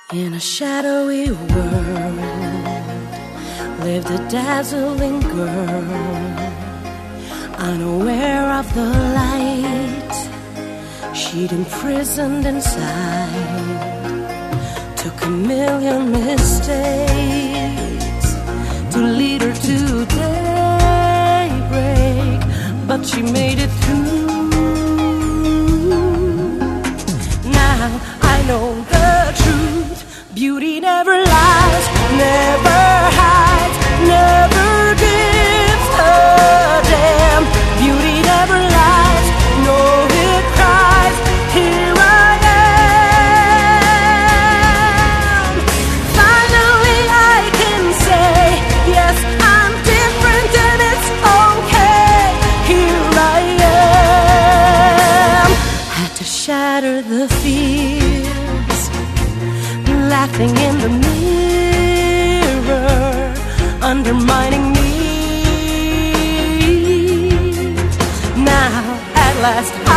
In a shadowy world lived a dazzling girl, unaware of the light she'd imprisoned inside. Took a million mistakes to lead her to daybreak, but she made it through. Now I know the truth. Beauty never lies, never hides, never gives a damn. Beauty never lies, no, it cries. Here I am. Finally I can say, yes, I'm different and it's okay. Here I am. Had to shatter the fears, laughing in the mirror, undermining me. Now, at last,